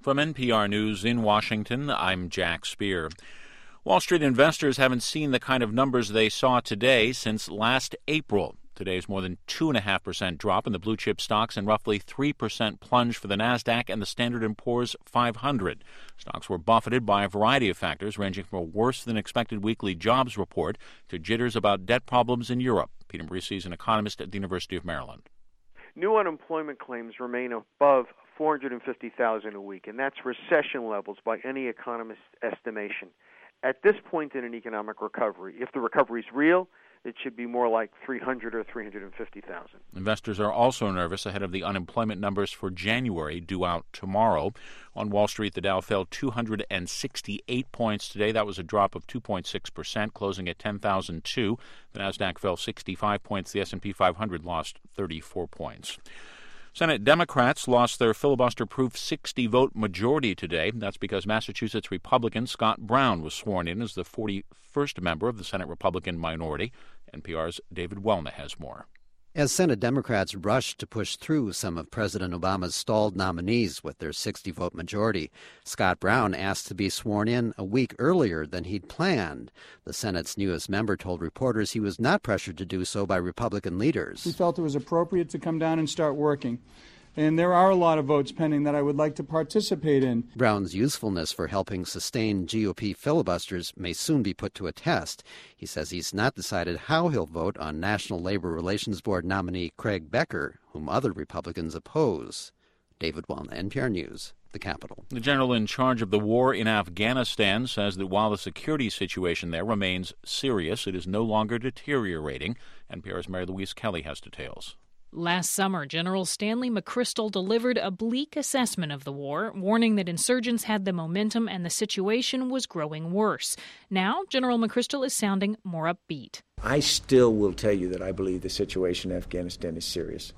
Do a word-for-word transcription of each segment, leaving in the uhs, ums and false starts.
From N P R News in Washington, I'm Jack Speer. Wall Street investors haven't seen the kind of numbers they saw today since last April. Today's more than two point five percent drop in the blue-chip stocks and roughly three percent plunge for the NASDAQ and the Standard and Poor's five hundred. Stocks were buffeted by a variety of factors, ranging from a worse-than-expected weekly jobs report to jitters about debt problems in Europe. Peter Morici is an economist at the University of Maryland. New unemployment claims remain above four hundred fifty thousand a week, and that's recession levels by any economist's estimation. At this point in an economic recovery, if the recovery is real, it should be more like three hundred or three hundred fifty thousand. Investors are also nervous ahead of the unemployment numbers for January due out tomorrow. On Wall Street, the Dow fell two hundred sixty-eight points today. That was a drop of two point six percent, closing at ten thousand two. The NASDAQ fell sixty-five points. The S and P five hundred lost thirty-four points. Senate Democrats lost their filibuster-proof sixty-vote majority today. That's because Massachusetts Republican Scott Brown was sworn in as the forty-first member of the Senate Republican minority. N P R's David Welna has more. As Senate Democrats rushed to push through some of President Obama's stalled nominees with their sixty-vote majority, Scott Brown asked to be sworn in a week earlier than he'd planned. The Senate's newest member told reporters he was not pressured to do so by Republican leaders. We felt it was appropriate to come down and start working. And there are a lot of votes pending that I would like to participate in. Brown's usefulness for helping sustain G O P filibusters may soon be put to a test. He says he's not decided how he'll vote on National Labor Relations Board nominee Craig Becker, whom other Republicans oppose. David Welna, N P R News, the Capitol. The general in charge of the war in Afghanistan says that while the security situation there remains serious, it is no longer deteriorating. N P R's Mary Louise Kelly has details. Last summer, General Stanley McChrystal delivered a bleak assessment of the war, warning that insurgents had the momentum and the situation was growing worse. Now, General McChrystal is sounding more upbeat. I still will tell you that I believe the situation in Afghanistan is serious.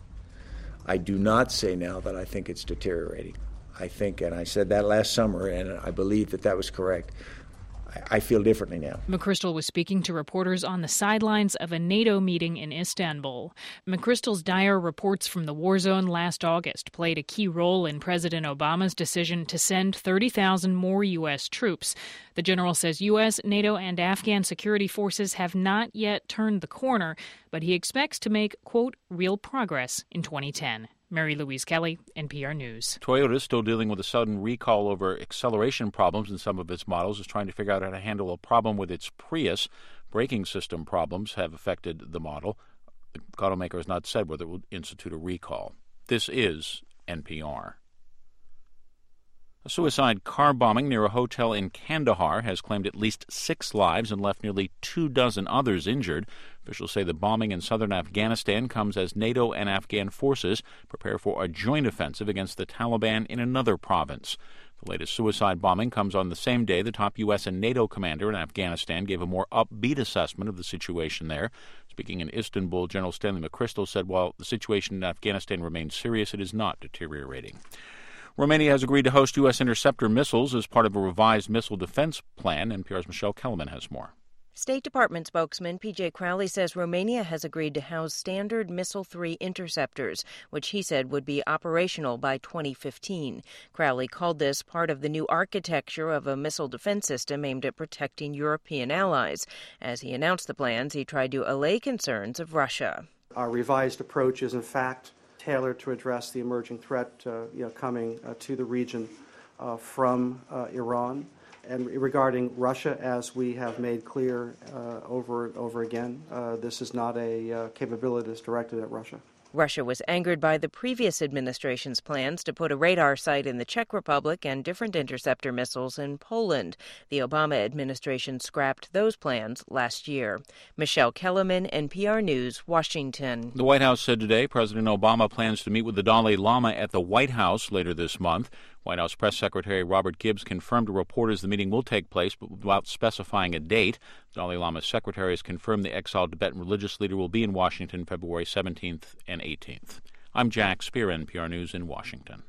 I do not say now that I think it's deteriorating. I think, and I said that last summer, and I believe that that was correct. I feel differently now. McChrystal was speaking to reporters on the sidelines of a NATO meeting in Istanbul. McChrystal's dire reports from the war zone last August played a key role in President Obama's decision to send thirty thousand more U S troops. The general says U S, NATO, and Afghan security forces have not yet turned the corner, but he expects to make, quote, real progress in twenty ten. Mary Louise Kelly, N P R News. Toyota is still dealing with a sudden recall over acceleration problems in some of its models. It's trying to figure out how to handle a problem with its Prius. Braking system problems have affected the model. The automaker has not said whether it will institute a recall. This is N P R. A suicide car bombing near a hotel in Kandahar has claimed at least six lives and left nearly two dozen others injured. Officials say the bombing in southern Afghanistan comes as NATO and Afghan forces prepare for a joint offensive against the Taliban in another province. The latest suicide bombing comes on the same day the top U S and NATO commander in Afghanistan gave a more upbeat assessment of the situation there. Speaking in Istanbul, General Stanley McChrystal said while the situation in Afghanistan remains serious, it is not deteriorating. Romania has agreed to host U S interceptor missiles as part of a revised missile defense plan. N P R's Michelle Kellerman has more. State Department spokesman P J Crowley says Romania has agreed to house Standard Missile three interceptors, which he said would be operational by twenty fifteen. Crowley called this part of the new architecture of a missile defense system aimed at protecting European allies. As he announced the plans, he tried to allay concerns of Russia. Our revised approach is, in fact, tailored to address the emerging threat uh, you know, coming uh, to the region uh, from uh, Iran. And regarding Russia, as we have made clear uh, over and over again, uh, this is not a uh, capability that's directed at Russia. Russia was angered by the previous administration's plans to put a radar site in the Czech Republic and different interceptor missiles in Poland. The Obama administration scrapped those plans last year. Michelle Kellerman, N P R News, Washington. The White House said today President Obama plans to meet with the Dalai Lama at the White House later this month. White House Press Secretary Robert Gibbs confirmed to reporters the meeting will take place, but without specifying a date. The Dalai Lama's secretary has confirmed the exiled Tibetan religious leader will be in Washington February seventeenth and eighteenth. I'm Jack Speer, N P R News in Washington.